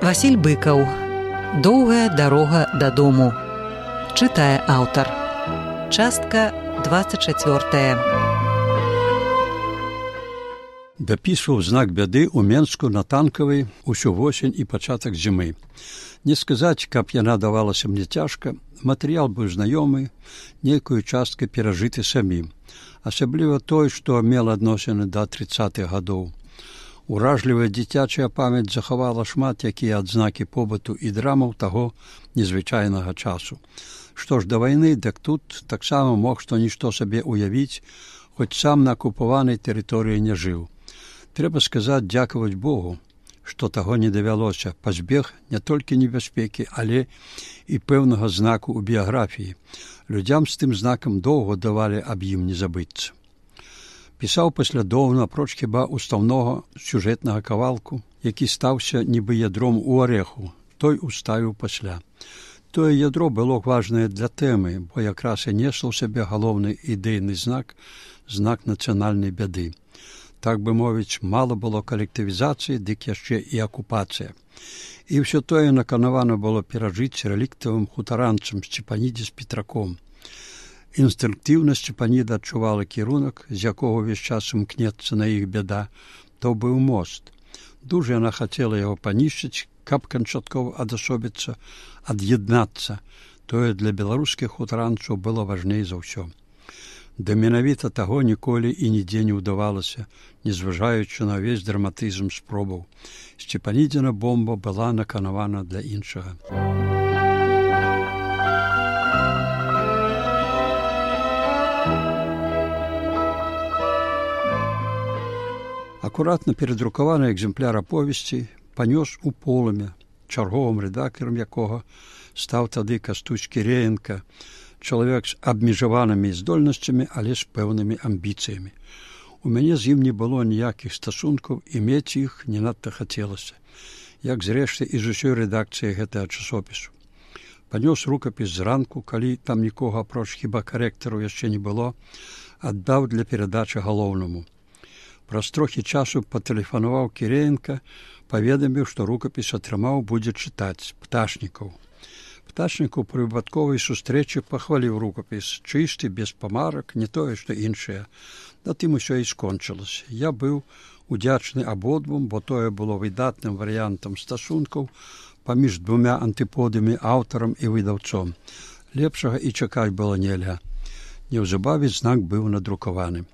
Васіль Быкаў. Доўгая дарога дадому. Чытае аўтар. Частка 24. Дапісваў знак бяды ў Менску на Танкавай усю восень і пачатак зімы. Не сказаць, каб яна давалася мне цяжка, матэрыял быў знаёмы, нейкую частку перажыты самім, асабліва той, што мела адносіны да 30-х гадоў. Уражлівая дзіцячая памяць захавала шмат якія адзнакі побыту і драмаў таго незвычайнага часу. Што ж да вайны, дык тут таксама мог што-нішто сабе уявіць, хоць сам на акупаванай тэрыторыі не жыў. Трэба сказаць, дзякаваць Богу, што таго не давялося, пазбег не толькі небяспекі, але і пэўнага знаку ў біяграфіі. Людзям з тым знакам доўга давалі аб ім не забыцца. Пісаў паслядоўна, апроч хіба устаўнога сюжэтнага кавалку, які стаўся нібы ядром у арэху, той уставіў пасля. Тое ядро было важнае для тэмы, бо якраз і несла ў сябе галоўны ідэйны знак, знак нацыянальнай бяды. Так бы мовіць, мала было калектывізацыі, дык яшчэ і акупацыя. І ўсё тое наканавана было перажыць рэліктавым хутаранцам Сцепанідзе з Петраком. Інстынктыўна Сцепаніда адчувала кірунак, з якога ўвесь час імкнецца на іх бяда, то быў мост. Дужа яна хацела яго панішчыць, каб канчаткова адасобіцца, ад'яднацца. Тое для беларускіх хутаранцаў было важней за ўсё. Да менавіта таго ніколі і нідзе не ўдавалася, незважаючы на ўвесь драматызм спробаў. Сцепанідзіна бомба была наканавана для іншага. Акуратна перадрукаваны экземпляр аповесці панёс у полымя, чарговым рэдактарам якога стаў тады Кастусь Кіреенка, чалавек з абмежаванымі здольнасцямі, але з пэўнымі амбіцыямі. У мяне з ім не было ніякіх стасункаў, і мець іх не надта хацелася, як зрэшты і з усёй рэдакцыі гэтага часопісу. Панёс рукапіс зранку, калі там нікога апроч хіба карэктару яшчэ не было, аддаў для перадачы галоўнаму. Праз трохі часу патэлефанаваў Кіреенка, паведаміў, што рукапіс атрымаў будзе чытаць Пташнікаў. Пташнікаў пры выпадковай сустрэчы пахваліў рукапіс, чысты, без памарак, не тое, што іншае. На тым усё і скончылася. Я быў удзячны абодвум, бо тое было выдатным варыянтам стасункаў паміж двумя антыподамі, аўтарам і выдаўцом. Лепшага і чакаць было нельга. Неўзабаве знак быў надрукаваны.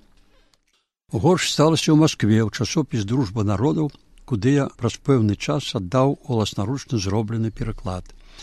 Горш сталася ў Маскве, ў часопіс «Дружба народаў», куды я праз пэўны час аддаў уласнаручна зроблены пераклад.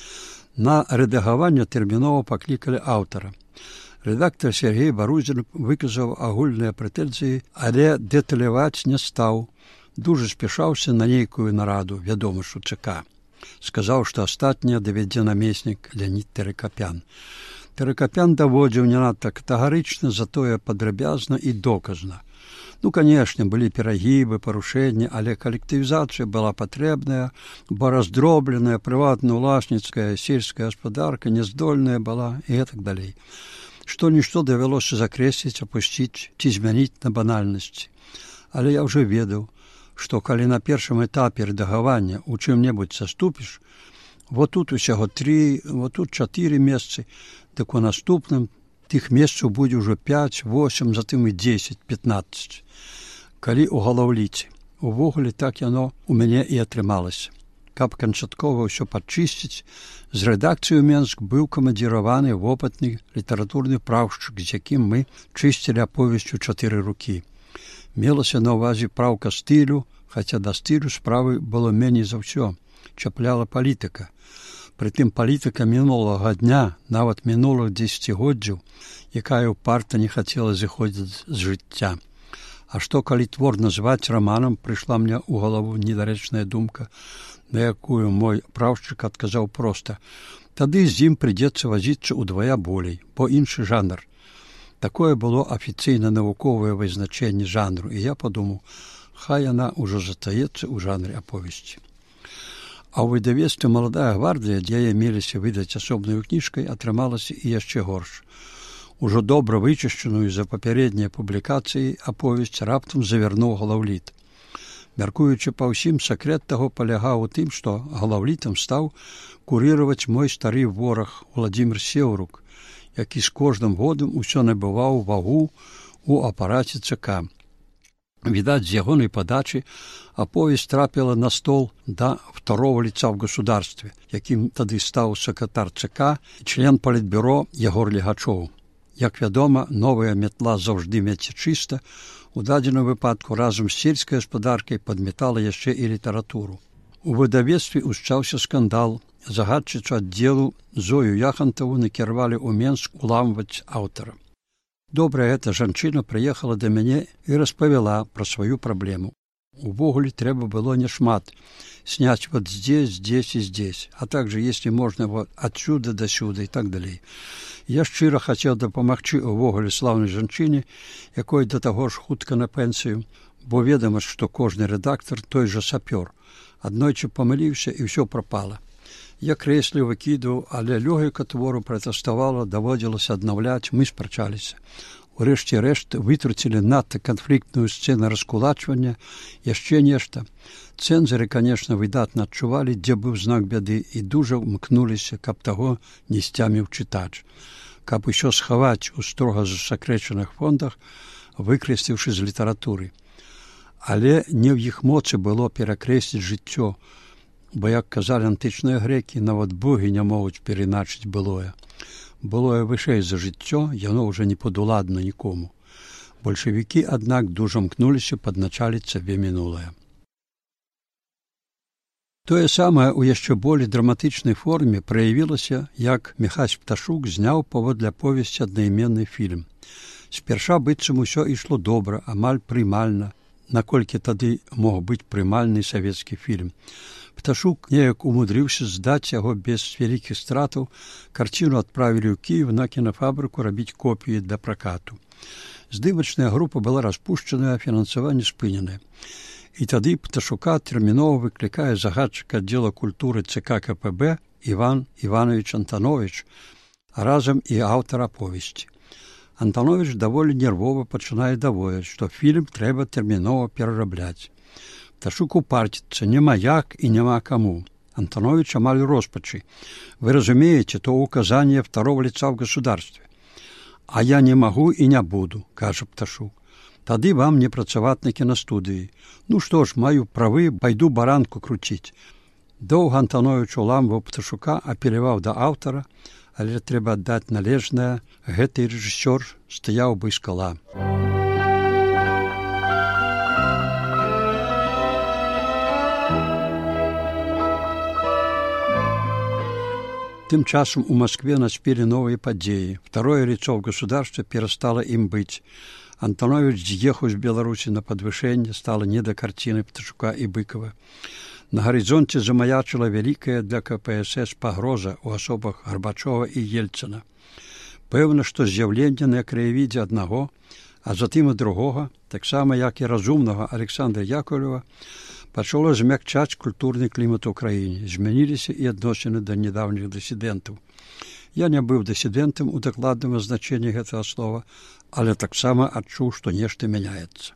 На рэдагаванне тэрмінова паклікалі аўтара. Рэдактар Сергей Барузін выказаў агульныя прэтэнзіі, але дэталяваць не стаў. Дужа спяшаўся на нейкую нараду, вядома ж у ЦК. Сказаў, што астатняе давядзе намеснік Леонід Тэракапян. Тэракапян даводзіў не надта катэгарычна, затое падрабязна і доказна. Канешне, былі перагібы, парушэнні, але калектывізацыя была патрэбная, бо раздробленая, прыватна-уласніцкая, сельская гаспадарка няздольная была і гэтак далей. Што-нішто давялося закрэсліць, апусціць ці змяніць на банальнасці. Але я ўжо ведаў, што калі на першым этапе рэдагавання ў чым-небудзь саступіш, вот тут усяго 3, вот тут 4 месцы, так у наступным тых месцаў будзе ўжо 5, 8, затым і 10, 15. Калі ў галаўліце. Увогуле так яно у мяне і атрымалася. Каб канчаткова ўсё падчысціць, з рэдакцыі ў Менск быў камандзіраваны вопытны літаратурны праўшчык, з якім мы чысцілі аповесць у 4 рукі. Мелася на ўвазе праўка стылю, хаця да стылю справы было меней за ўсё. Чапляла палітыка. Прытым палітыка мінулага дня, нават мінулых дзесяцігоддзяў, якая ўпарта не хацела зыходзіць з жыцця. А што, калі твор назваць раманам, прыйшла мне ў галаву недарэчная думка, на якую мой праўшчык адказаў проста. Тады з ім прыйдзецца вазіцца ўдвая болей, бо іншы жанр. Такое было афіцыйна навуковае вызначэнне жанру, і я падумаў, хай яна ўжо застаецца ў жанры аповесці. А ў выдавецтве «Маладая гвардыя», дзе яе меліся выдаць асобнаю кніжкай, атрымалася і яшчэ горш. Ужо добра вычышчаную за папярэднія публікацыі аповесць раптам завярнуў галаўліт. Мяркуючы па ўсім, сакрэт таго палягаў у тым, што глаўлітам стаў курыраваць мой стары вораг Владзімір Сеўрук, які з кожным годам усё набываў вагу у апараце ЦК. Відаць, з ягонай падачы аповесць трапіла на стол да второго лица в государстве, якім тады стаў сакратар ЦК і член палітбюро Ягор Легачоў. Як вядома, новая метла заўжды меце чыста, у дадзеным выпадку разам з сельскай гаспадаркай падметала яшчэ і літаратуру. У выдавецтве ўсчаўся скандал. Загадчыцу аддзелу Зою Яхантаву накіравалі ў Менск уламваць аўтара. Добрая эта жанчына прыехала да мяне і распавяла пра сваю праблему. Увогуле трэба было няшмат. Снять вот здесь, здесь и здесь, а также, если можно, вот отсюда до сюда и так далее. Я шчыра хацеў дапамагчы увогуле слаўнай жанчыне, якой да таго ж хутка на пенсію, бо ведама, што кожны рэдактар той жа сапёр. Аднойчы памыліўся і ўсё прапала. Я крэсліў, выкідаў, але лёгіка твору пратэставала, даводзілася аднаўляць, мы спрачаліся. Урэшце рэшт вытруцілі надта канфліктную сцэну раскулачвання, яшчэ нешта. Цэнзары, конечно, выдатна адчувалі, дзе быў знак бяды, і дужа ўмкнуліся, каб таго не сцяміў чытач. Каб усё схаваць у строга засакрэчаных фондах, выкрэсліўшы з літаратуры. Але не ў іх моцы было перакрэсліць жыццё, бо, як казалі антычныя грэкі, нават богі не могуць перайначыць былое. Былое вышэй за жыццё, яно ўжо не падуладна нікому. Бальшавікі, аднак, дужа мкнуліся падначаліць сабе мінулае. Тое самае ў яшчэ болей драматычнай форме праявілася, як Міхась Пташук зняў паводле аповесці аднайменны фільм. Спярша быццам усё ішло добра, амаль прымальна, наколькі тады мог быць прымальны савецкі фільм. Пташук неяк умудрыўся здаць яго без вялікіх стратаў, карціну адправілі ў Кіев на кінафабрыку рабіць копіі для пракату. Здымачная група была распушчаная, фінансаванне спыненае. І тады Пташука тэрмінова выклікае загадчык аддзела культуры ЦК КПБ Іван Іванович Антанович, а разам і аўтар аповесці. Антанович даволі нервова пачынае даводзіць, што фільм трэба тэрмінова перарабляць. Пташук упарціцца, няма як і няма каму. Антанович амаль роспачы. Вы разумеете, то указание второго лица в государстве. А я не могу и не буду, кажа Пташук. Тады вам не працаваць на кінастудыі. Ну што ж, маю правы, пайду баранку круціць. Доўга Антанович уламваў Пташука, апеляваў да аўтара, але трэба аддаць належнае, гэты рэжысёр стаяў бы скала. Тым часам у Москве наспелі новыя падзеі. Второе лицо в государстве перастало ім быць. Антанович з'ехаў з Беларусі на падвышэнне, стала не да карціны Пташука і Быкова. На гарызонце замаячыла вялікая для КПСС пагроза ў асобах Гарбачова і Ельцына. Пэўна, што з'яўленне на краявідзе аднаго, а затым і другога, таксама як і разумнага Александра Яковлева, пачало змякчаць культурны клімат у краіне, змяніліся і адносіны да нядаўніх дысідэнтаў. Я не быў дысідэнтам у дакладным азначэнні гэтага слова, але таксама адчуў, што нешта мяняецца.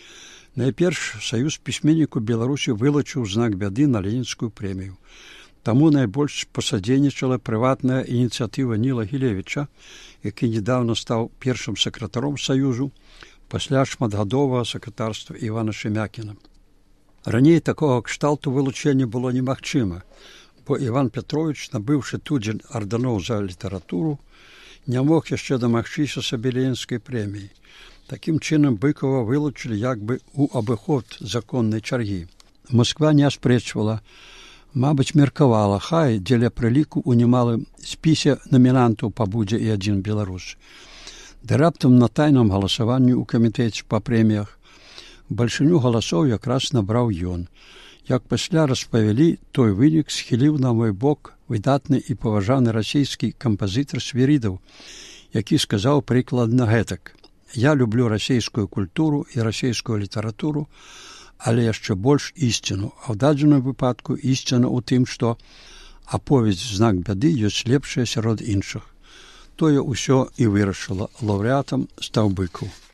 Найперш Саюз пісьменнікаў Беларусі вылучыў знак бяды на Ленінскую прэмію. Таму найбольш пасадзейнічала прыватная ініцыятыва Ніла Гілевіча, які недавно стаў першым сакратаром Саюзу пасля шматгадовага сакратарства Івана Шемякіна. Раней такога кшталту вылучэння было немагчыма, бо Іван Петрович, набыўшы тудзень ардэноў за літаратуру, не мог яшчэ дамагчыся сабе Ленінскай прэміі. Такім чынам Быкова вылучылі як бы ў абыход законнай чаргі. Москва не аспрэчвала, мабыць, меркавала, хай дзеля прыліку ў немалым спісе намінантаў пабудзе і адзін беларус. Ды раптам на тайным галасаванні ў камітэце па прэміях бальшыню галасоў якраз набраў ён. Як пасля распавялі, той вынік схіліў на мой бок выдатны і паважаны расійскі кампазітар Свірідаў, які сказаў прыкладна гэтак: «Я люблю расійскую культуру і расійскую літаратуру, але яшчэ больш ісціну, а ў дадзеным выпадку ісціна ў тым, што аповесць «Знак бяды» ёсць лепшая сярод іншых». Тое ўсё і вырашыла. Лаўрэатам стаў Быкаў.